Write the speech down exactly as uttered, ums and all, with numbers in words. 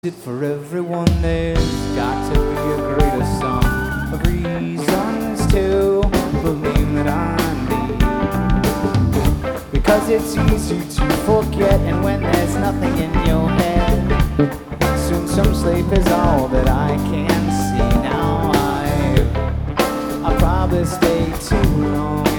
It for everyone, there's got to be a greater sum of reasons to believe that I'm me. Because it's easy to forget, and when there's nothing in your head, soon some sleep is all that I can see. Now I, I probably stay too long.